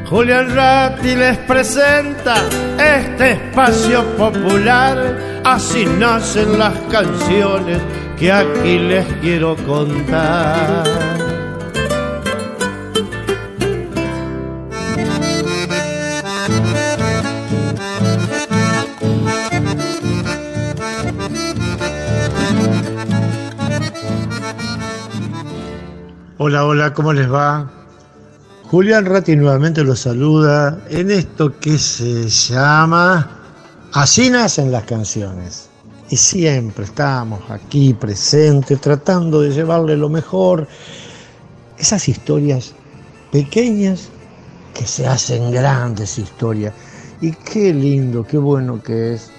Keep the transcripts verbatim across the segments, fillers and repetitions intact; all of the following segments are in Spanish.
Julián Ratti les presenta este espacio popular. Así nacen las canciones que aquí les quiero contar. Hola, hola, ¿cómo les va? Julián Ratti nuevamente los saluda en esto que se llama Así nacen las canciones. Y siempre estamos aquí presentes tratando de llevarle lo mejor, esas historias pequeñas que se hacen grandes historias. Y qué lindo, qué bueno que es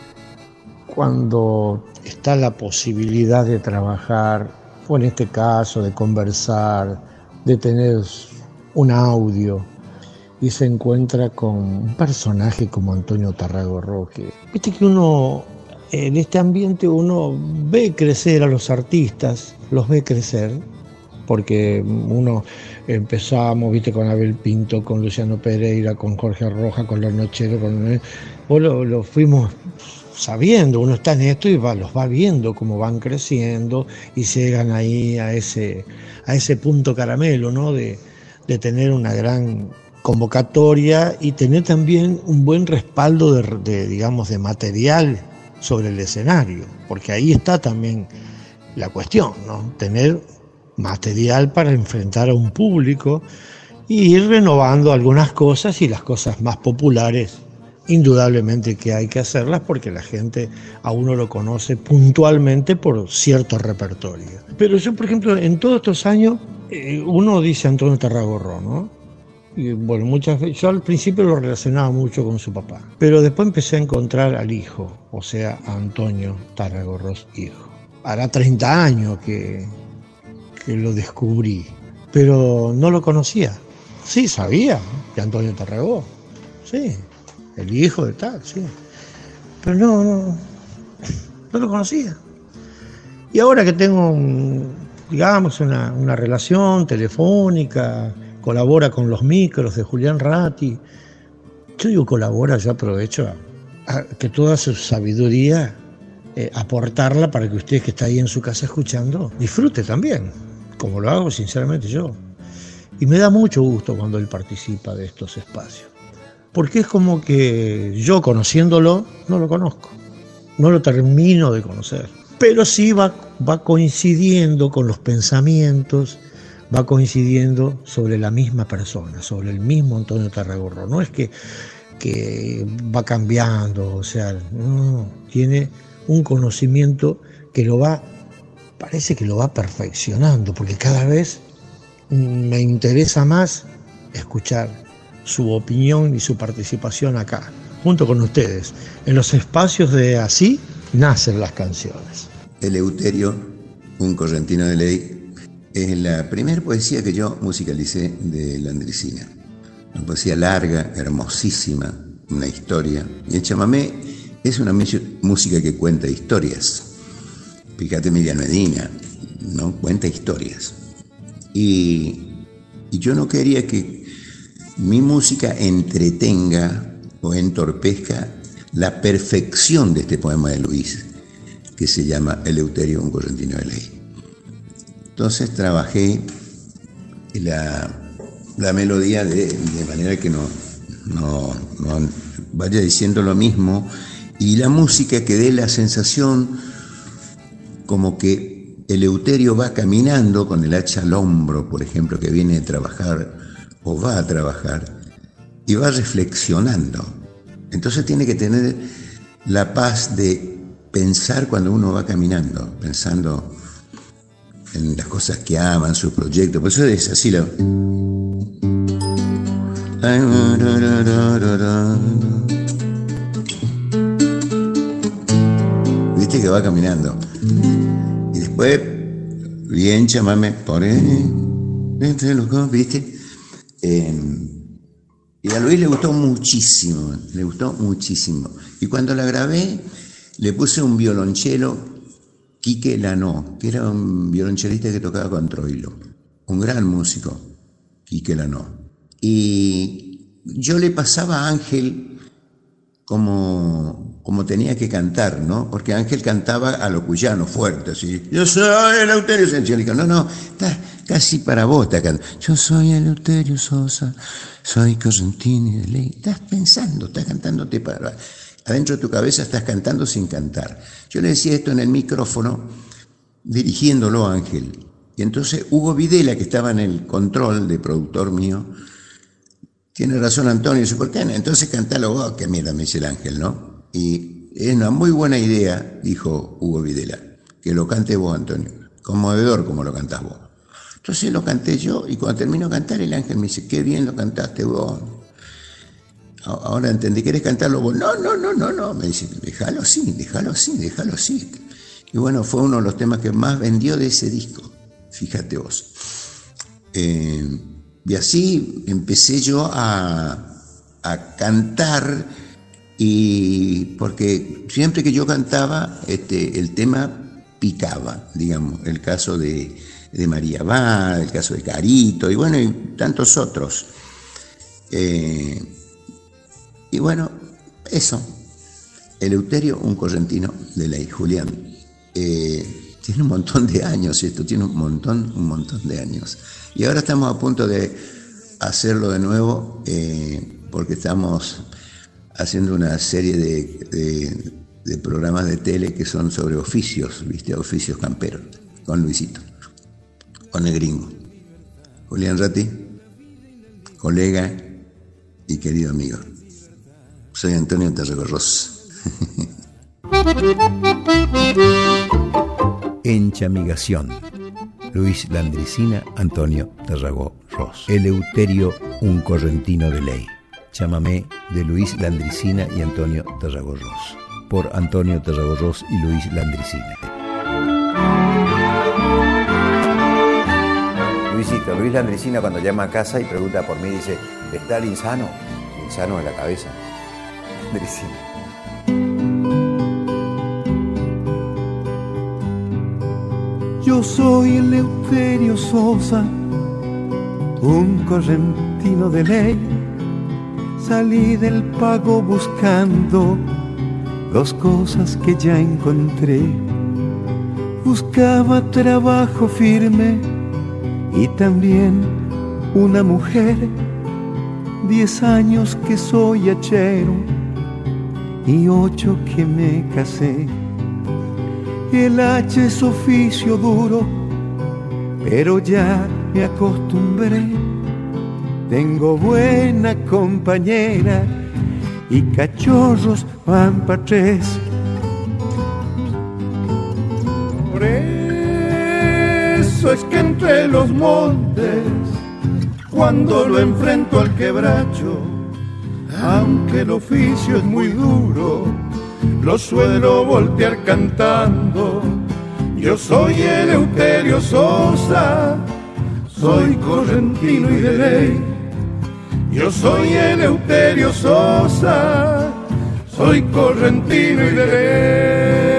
cuando está la posibilidad de trabajar, o en este caso de conversar, de tener un audio, y se encuentra con un personaje como Antonio Tarragorro, que viste que uno, en este ambiente uno ve crecer a los artistas, los ve crecer, porque uno empezamos, viste, con Abel Pinto, con Luciano Pereira, con Jorge Roja, con Los Nocheros, con o lo, lo fuimos sabiendo, uno está en esto y va, los va viendo cómo van creciendo y llegan ahí a ese, a ese punto caramelo, ¿no? De, de tener una gran convocatoria y tener también un buen respaldo de, de, digamos, de material sobre el escenario, porque ahí está también la cuestión, ¿no? Tener material para enfrentar a un público y ir renovando algunas cosas, y las cosas más populares indudablemente que hay que hacerlas porque la gente a uno lo conoce puntualmente por cierto repertorio. Pero yo, por ejemplo, en todos estos años, eh, uno dice Antonio Tarragorro, ¿no? Y bueno, muchas veces, yo al principio lo relacionaba mucho con su papá, pero después empecé a encontrar al hijo, o sea, a Antonio Tarragorro hijo. Hará treinta años que, que lo descubrí, pero no lo conocía. Sí, sabía que Antonio Tarragorro, sí, el hijo de tal, sí. Pero no, no, no lo conocía. Y ahora que tengo, un, digamos, una, una relación telefónica, colabora con los micros de Julián Ratti. Yo digo colabora, yo aprovecho a, a que toda su sabiduría, eh, aportarla para que usted que está ahí en su casa escuchando, disfrute también, como lo hago sinceramente yo. Y me da mucho gusto cuando él participa de estos espacios. Porque es como que yo, conociéndolo, no lo conozco, no lo termino de conocer, pero sí va, va coincidiendo con los pensamientos, va coincidiendo sobre la misma persona, sobre el mismo Antonio Tarragorro. No es que, que va cambiando, o sea, no, tiene un conocimiento que lo va, parece que lo va perfeccionando, porque cada vez me interesa más escuchar su opinión y su participación acá, junto con ustedes, en los espacios de Así nacen las canciones. Eleuterio, un correntino de ley, es la primera poesía que yo musicalicé de Landricina. Una poesía larga, hermosísima, una historia. Y el chamamé es una música que cuenta historias. Fíjate, Emiliano Medina, ¿no? Cuenta historias. Y, y yo no quería que mi música entretenga o entorpezca la perfección de este poema de Luis, que se llama Eleuterio, un correntino de ley. Entonces trabajé la, la melodía de, de manera que no, no, no vaya diciendo lo mismo, y la música que dé la sensación como que Eleuterio va caminando con el hacha al hombro, por ejemplo, que viene a trabajar o va a trabajar, y va reflexionando. Entonces tiene que tener la paz de pensar cuando uno va caminando, pensando en las cosas que aman, sus proyectos. Por eso es así la... Viste que va caminando. Y después, bien, chamame, por ahí, ¿viste? Eh, y a Luis le gustó muchísimo, le gustó muchísimo. Y cuando la grabé, le puse un violonchelo, Quique Lanó, que era un violonchelista que tocaba con Troilo, un gran músico, Quique Lanó. Y yo le pasaba a Ángel como, como tenía que cantar, ¿no? Porque Ángel cantaba a lo cuyano, fuerte, así. Yo soy Eleuterio Sosa. Yo le digo, no, no, está casi para vos, está cantando. Yo soy Eleuterio Sosa, soy correntino de ley. Estás pensando, estás cantándote para... Adentro de tu cabeza estás cantando sin cantar. Yo le decía esto en el micrófono, dirigiéndolo a Ángel. Y entonces Hugo Videla, que estaba en el control de productor mío, tiene razón Antonio, dice, ¿por qué no? Entonces cantalo vos, que mira, me dice el Ángel, ¿no? Y es una muy buena idea, dijo Hugo Videla, que lo cante vos, Antonio, conmovedor como lo cantás vos. Entonces lo canté yo, y cuando termino de cantar, el Ángel me dice, qué bien lo cantaste vos. Ahora entendí, ¿querés cantarlo vos? No, no, no, no, no, me dice, déjalo así, déjalo así, déjalo así. Y bueno, fue uno de los temas que más vendió de ese disco, fíjate vos. Eh, y así empecé yo a, a cantar, y porque siempre que yo cantaba, este, el tema picaba, digamos, el caso de, de María Abad, el caso de Carito, y bueno, y tantos otros. Eh, y bueno, eso, Eleuterio, un correntino de ley, Julián. Eh, tiene un montón de años esto, tiene un montón, un montón de años. Y ahora estamos a punto de hacerlo de nuevo, eh, porque estamos haciendo una serie de, de, de programas de tele que son sobre oficios, ¿viste? Oficios camperos, con Luisito, con el gringo. Julián Ratti, colega y querido amigo. Soy Antonio Tarragorros. Enchamigación. Luis Landricina, Antonio Tarragorros. Eleuterio, un correntino de ley. Chamamé de Luis Landricina y Antonio Tarragorros. Por Antonio Tarragorros y Luis Landricina. Luisito, Luis Landricina cuando llama a casa y pregunta por mí, dice, ¿está el insano? Insano de la cabeza. Landricina. Yo soy Eleuterio Sosa, un correntino de ley. Salí del pago buscando dos cosas que ya encontré. Buscaba trabajo firme y también una mujer. Diez años que soy hachero y ocho que me casé. El hacha es oficio duro, pero ya me acostumbré. Tengo buena compañera y cachorros van pa' tres. Por eso es que entre los montes, cuando lo enfrento al quebracho, aunque el oficio es muy duro, lo suelo voltear cantando. Yo soy Eleuterio Sosa, soy correntino y de ley. Yo soy Eleuterio Sosa, soy correntino y de ley.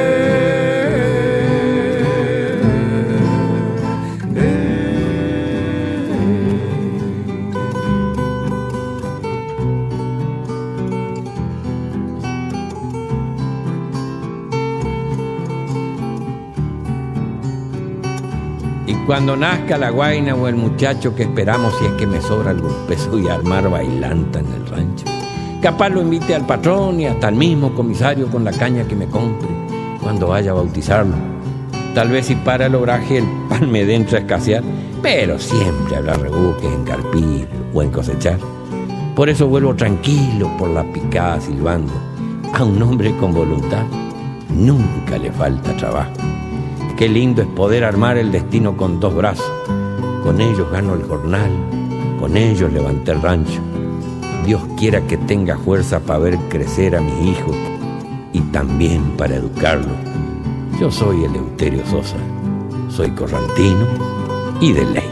Cuando nazca la guaina o el muchacho que esperamos, si es que me sobra algún peso, y armar bailanta en el rancho. Capaz lo invite al patrón y hasta al mismo comisario con la caña que me compre cuando vaya a bautizarlo. Tal vez si para el obraje el pan me dé a escasear, pero siempre habrá rebuques en carpir o en cosechar. Por eso vuelvo tranquilo por la picada silbando. A un hombre con voluntad nunca le falta trabajo. Qué lindo es poder armar el destino con dos brazos. Con ellos gano el jornal, con ellos levanté el rancho. Dios quiera que tenga fuerza para ver crecer a mis hijos y también para educarlos. Yo soy Eleuterio Sosa, soy correntino y de ley.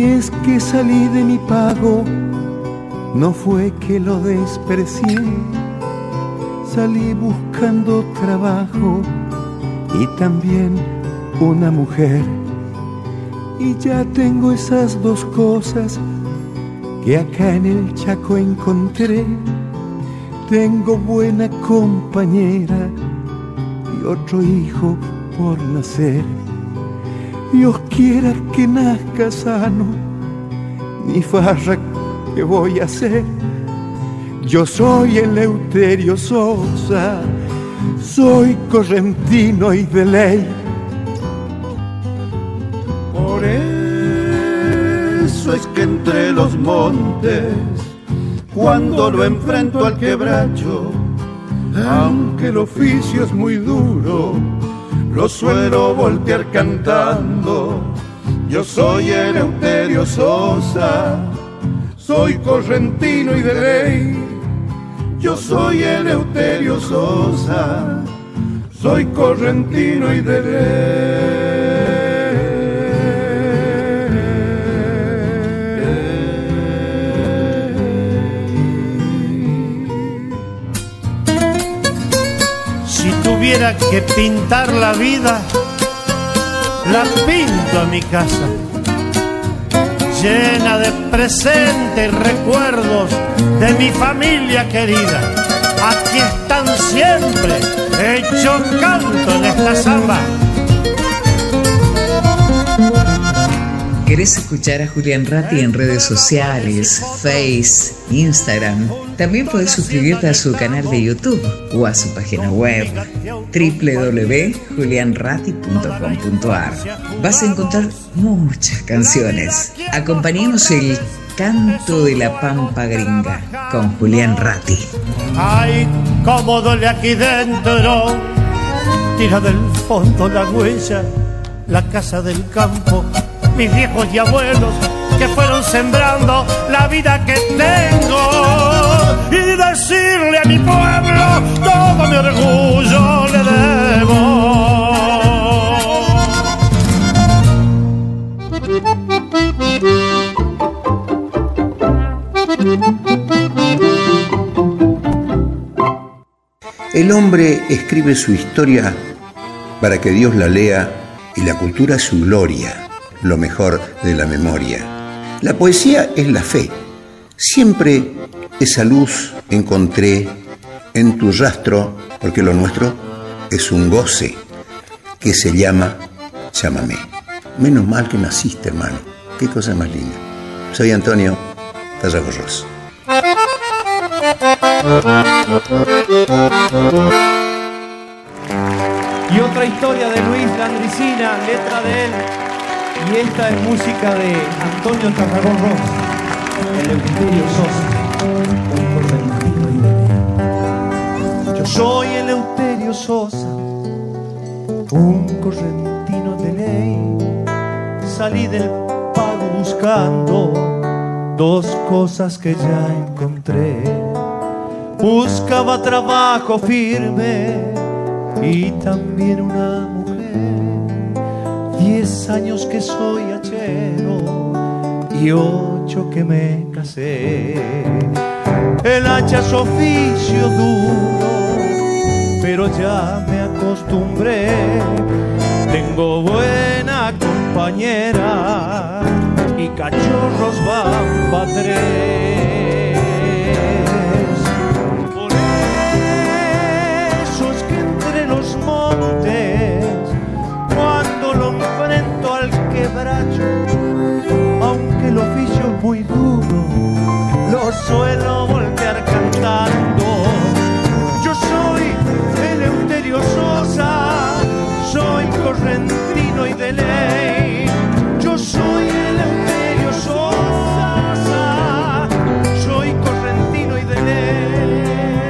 Si es que salí de mi pago, no fue que lo desprecié. Salí buscando trabajo y también una mujer. Y ya tengo esas dos cosas que acá en el Chaco encontré. Tengo buena compañera y otro hijo por nacer. Dios quiera que nazca sano, ni farra que voy a hacer. Yo soy Eleuterio Sosa, soy correntino y de ley. Por eso es que entre los montes, cuando lo enfrento al quebracho, aunque el oficio es muy duro, lo suelo voltear cantando. Yo soy Eleuterio Sosa, soy correntino y de ley. Yo soy Eleuterio Sosa, soy correntino y de ley. Si tuviera que pintar la vida, la pinto a mi casa, llena de presentes y recuerdos de mi familia querida. Aquí están siempre, hecho canto en esta samba. ¿Querés escuchar a Julián Ratti en redes sociales, Face, Instagram? También podés suscribirte a su canal de YouTube o a su página web doble u doble u doble u punto julian ratti punto com punto a r. Vas a encontrar muchas canciones. Acompañemos el canto de la pampa gringa con Julián Ratti. Ay, cómo duele aquí dentro, tira del fondo la huella, la casa del campo, mis viejos y abuelos que fueron sembrando la vida que tengo. Y decirle a mi pueblo todo mi orgullo le debo. El hombre escribe su historia para que Dios la lea y la cultura su gloria, lo mejor de la memoria. La poesía es la fe. Siempre esa luz encontré en tu rastro, porque lo nuestro es un goce que se llama chamamé. Menos mal que naciste, hermano. Qué cosa más linda. Soy Antonio Tarrago Ross. Y otra historia de Luis Landricina, letra de él. Y esta es música de Antonio Tarragó Ross, Eleuterio Sosa, un correntino y de ley. Yo soy Eleuterio Sosa, un correntino de ley. Salí del pago buscando dos cosas que ya encontré. Buscaba trabajo firme y también una mujer. Diez años que soy hachero y ocho que me casé. El hacha es oficio duro, pero ya me acostumbré. Tengo buena compañera y cachorros bamba tres. Por eso es que entre los montes, cuando lo enfrento al quebracho, aunque el oficio es muy duro, lo suelo voltear cantando. Yo soy Eleuterio Sosa, soy correntino y de ley. Yo soy Eleuterio Sosa, soy correntino y de ley.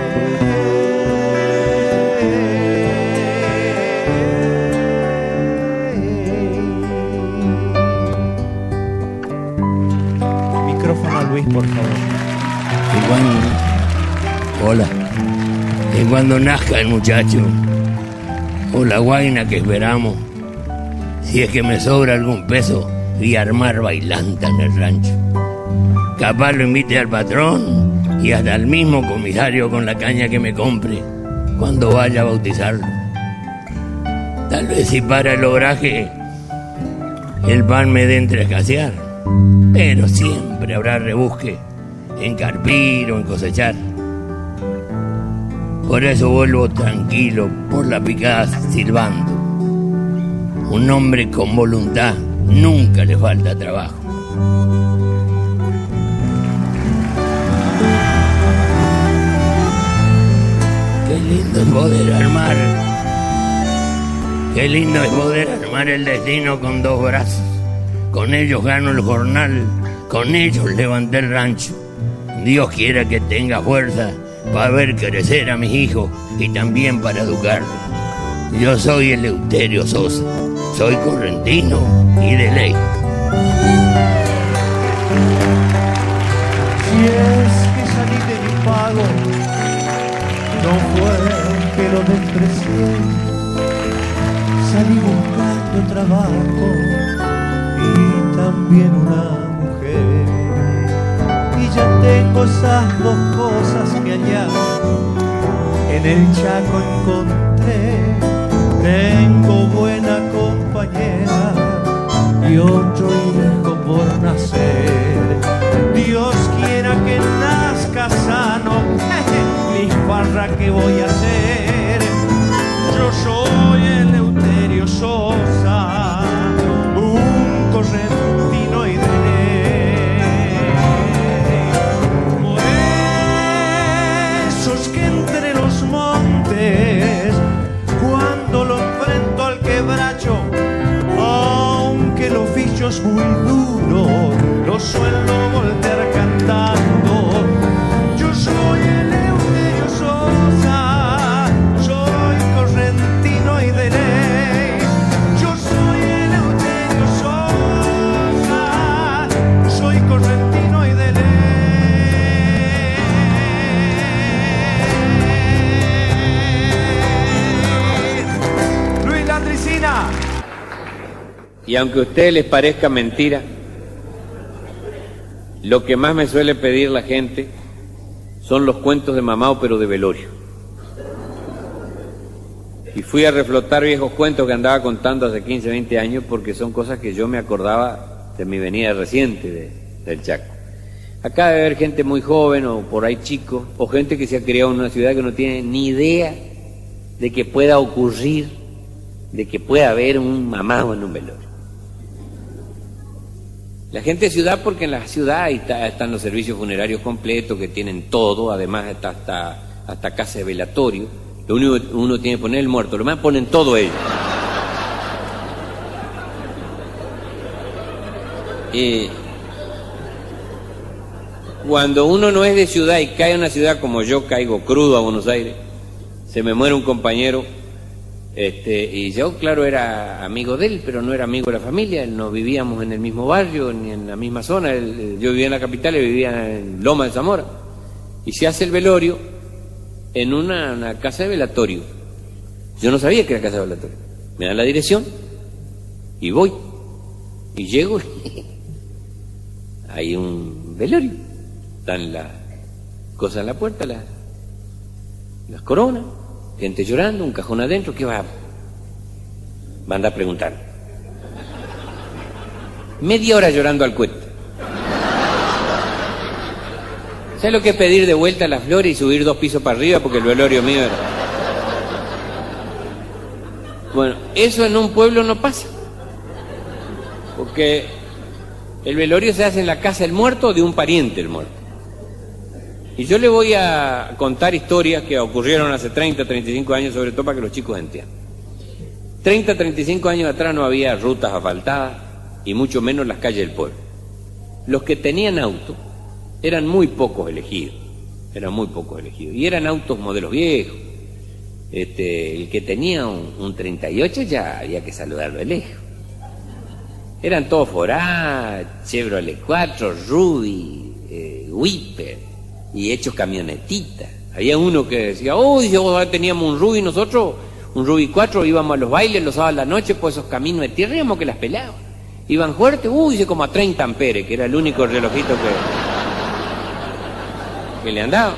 Micrófono a Luis, por favor. Y cuando... Hola. Y cuando nazca el muchacho, o la guaina que esperamos, si es que me sobra algún peso y armar bailanta en el rancho. Capaz lo invite al patrón y hasta al mismo comisario con la caña que me compre cuando vaya a bautizarlo. Tal vez si para el obraje el pan me dé entre escasear, pero siempre habrá rebusque en carpir o en cosechar. Por eso vuelvo tranquilo por la picada silbando. Un hombre con voluntad nunca le falta trabajo. Qué lindo es poder armar, qué lindo es poder armar el destino con dos brazos. Con ellos gano el jornal, con ellos levanté el rancho. Dios quiera que tenga fuerza para ver crecer a mis hijos y también para educarlos. Yo soy Eleuterio Sosa, soy correntino y de ley. Si es que salí de mi pago, no fue que lo desprecié. Salí buscando trabajo y también una mujer. Y ya tengo esas dos cosas que allá en el Chaco encontré. Tengo buena compañera y otro hijo por nacer. Dios quiera que nazca sano, mi farra que voy a hacer. Yo soy Eleuterio Sosa, un correntino y de ley. Por eso es que entre los montes, cuando lo enfrento al quebracho, aunque el oficio es muy duro, lo suelo voltear cantando. Yo soy Eleuterio Sosa, soy correntino y de ley. Yo soy Eleuterio Sosa, soy correntino y de ley. Luis Landricina. Y aunque a ustedes les parezca mentira, lo que más me suele pedir la gente son los cuentos de mamao, pero de velorio. Y fui a reflotar viejos cuentos que andaba contando hace quince, veinte años, porque son cosas que yo me acordaba de mi venida reciente de, del Chaco. Acá debe haber gente muy joven o por ahí chicos, o gente que se ha criado en una ciudad que no tiene ni idea de que pueda ocurrir, de que pueda haber un mamao en un velorio. La gente de ciudad, porque en la ciudad ahí está, están los servicios funerarios completos, que tienen todo, además está hasta, hasta casa de velatorio. Lo único que uno tiene que poner el muerto, lo demás ponen todo ellos. Y cuando uno no es de ciudad y cae a una ciudad como yo caigo crudo a Buenos Aires, se me muere un compañero. Este, y yo, claro, era amigo de él, pero no era amigo de la familia. No vivíamos en el mismo barrio ni en la misma zona. Él, yo vivía en la capital, él vivía en Loma de Zamora. Y se hace el velorio en una, una casa de velatorio. Yo no sabía que era casa de velatorio. Me dan la dirección y voy. Y llego y hay un velorio. Están las cosas en la puerta, las, las coronas. Gente llorando, un cajón adentro, ¿qué va? Va a andar preguntando. Media hora llorando al cuento. ¿Sabes lo que es pedir de vuelta las flores y subir dos pisos para arriba porque el velorio mío era? Bueno, eso en un pueblo no pasa. Porque el velorio se hace en la casa del muerto o de un pariente del muerto. Y yo le voy a contar historias que ocurrieron hace treinta, treinta y cinco años, sobre todo para que los chicos entiendan. treinta, treinta y cinco años atrás no había rutas asfaltadas y mucho menos las calles del pueblo. Los que tenían auto eran muy pocos elegidos, eran muy pocos elegidos. Y eran autos modelos viejos. Este, el que tenía un, un treinta y ocho ya había que saludarlo de lejos. Eran todos Forá, Chevrolet cuatro, Ruby, eh, Whipper. Y hechos camionetitas. Había uno que decía, oh, yo teníamos un Ruby, nosotros, un Ruby cuatro, íbamos a los bailes los sábados a la noche, por esos caminos de tierra, íbamos que las pelaban. Iban fuerte, uy, dice como a treinta amperes, que era el único relojito que, que le andaba.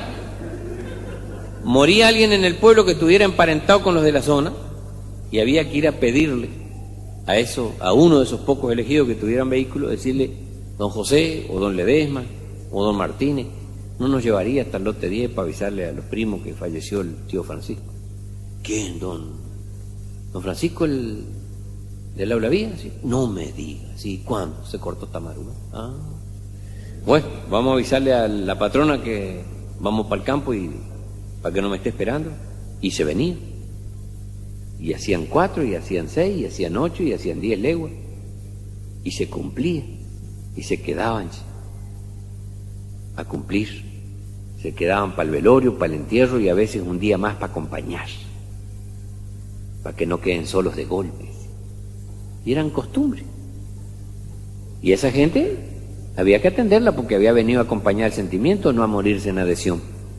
Moría alguien en el pueblo que estuviera emparentado con los de la zona y había que ir a pedirle a eso, a uno de esos pocos elegidos que tuvieran vehículo, decirle: don José o don Ledesma o don Martínez, ¿no nos llevaría hasta el lote diez para avisarle a los primos que falleció el tío Francisco? ¿Quién, don? ¿Don Francisco el del aula vía? Sí. No me diga, sí, ¿cuándo se cortó esta maruga? Ah. Bueno, vamos a avisarle a la patrona que vamos para el campo y para que no me esté esperando. Y se venía. Y hacían cuatro, y hacían seis, y hacían ocho, y hacían diez leguas. Y se cumplía. Y se quedaban a cumplir. Se quedaban para el velorio, para el entierro, y a veces un día más para acompañar. Para que no queden solos de golpes. Y eran costumbres. Y esa gente había que atenderla porque había venido a acompañar el sentimiento, no a morirse en adhesión.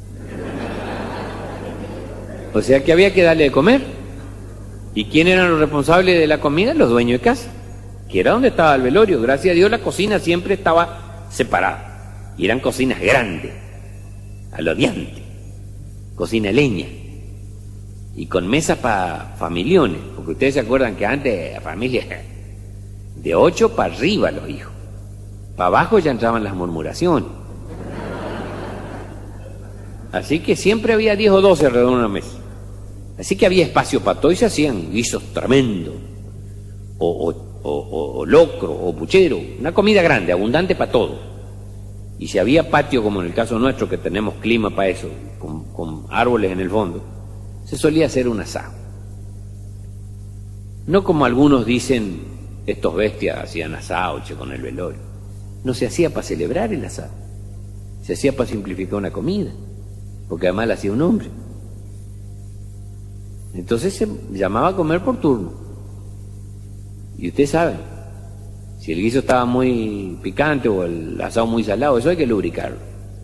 O sea que había que darle de comer. ¿Y quién eran los responsables de la comida? Los dueños de casa, que era donde estaba el velorio. Gracias a Dios la cocina siempre estaba separada. Y eran cocinas grandes, a lo diante, cocina de leña. Y con mesas para familiones, porque ustedes se acuerdan que antes la familia de ocho para arriba los hijos, para abajo ya entraban las murmuraciones. Así que siempre había diez o doce alrededor de una mesa. Así que había espacio para todo y se hacían guisos tremendos, o, o, o, o locro, o puchero, una comida grande, abundante para todo. Y si había patio, como en el caso nuestro, que tenemos clima para eso, con, con árboles en el fondo, se solía hacer un asado. No como algunos dicen, estos bestias hacían asado, che, con el velorio. No se hacía para celebrar el asado, se hacía para simplificar una comida, porque además la hacía un hombre. Entonces se llamaba a comer por turno. Y ustedes saben, si el guiso estaba muy picante o el asado muy salado, eso hay que lubricarlo.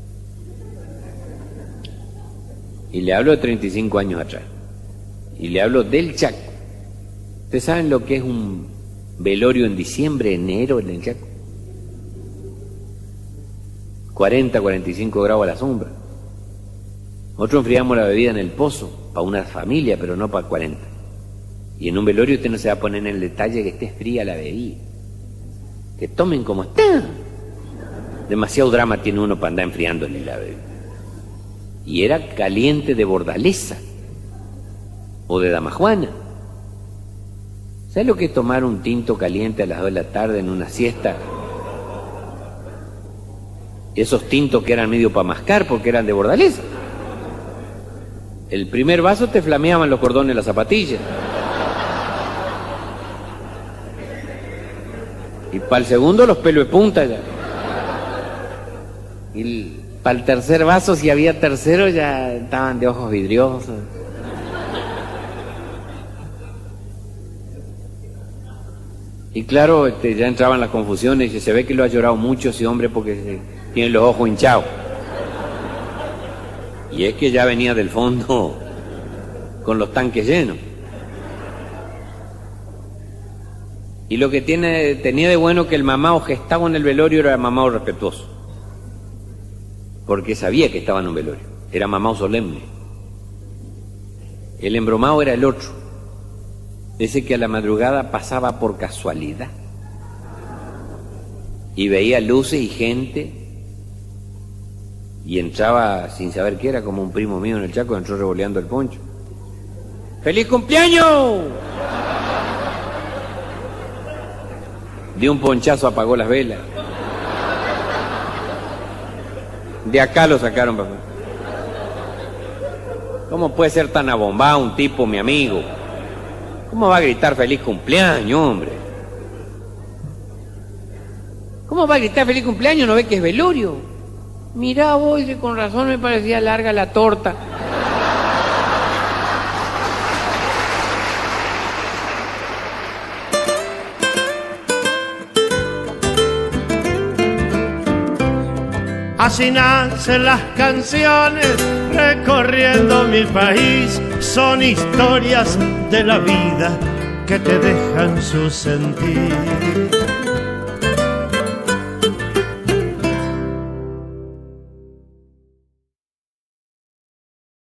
Y le hablo de treinta y cinco años atrás. Y le hablo del Chaco. ¿Ustedes saben lo que es un velorio en diciembre, enero en el Chaco? cuarenta, cuarenta y cinco grados a la sombra. Nosotros enfriamos la bebida en el pozo, para una familia, pero no para cuarenta. Y en un velorio usted no se va a poner en el detalle que esté fría la bebida. Que tomen como está. Demasiado drama tiene uno para andar enfriándole la bebida. Y era caliente de Bordaleza o de Damajuana. ¿Sabes lo que es tomar un tinto caliente a las dos de la tarde en una siesta? Esos tintos que eran medio para mascar porque eran de Bordaleza. El primer vaso te flameaban los cordones de las zapatillas. Y para el segundo los pelos de punta ya. Y el, para el tercer vaso, si había tercero, ya estaban de ojos vidriosos. Y claro, este, ya entraban las confusiones y se ve que lo ha llorado mucho ese hombre porque tiene los ojos hinchados. Y es que ya venía del fondo con los tanques llenos. Y lo que tiene, tenía de bueno que el mamao gestado en el velorio era mamao respetuoso. Porque sabía que estaba en un velorio. Era mamao solemne. El embromado era el otro. Ese que a la madrugada pasaba por casualidad. Y veía luces y gente. Y entraba sin saber qué era, como un primo mío en el Chaco, entró revoleando el poncho. ¡Feliz cumpleaños! Dio un ponchazo, apagó las velas. De acá lo sacaron, papá. ¿Cómo puede ser tan abombado un tipo, mi amigo? ¿Cómo va a gritar feliz cumpleaños, hombre? ¿Cómo va a gritar feliz cumpleaños? ¿No ve que es velorio? Mirá vos, con razón me parecía larga la torta. Así nacen las canciones recorriendo mi país. Son historias de la vida que te dejan su sentir.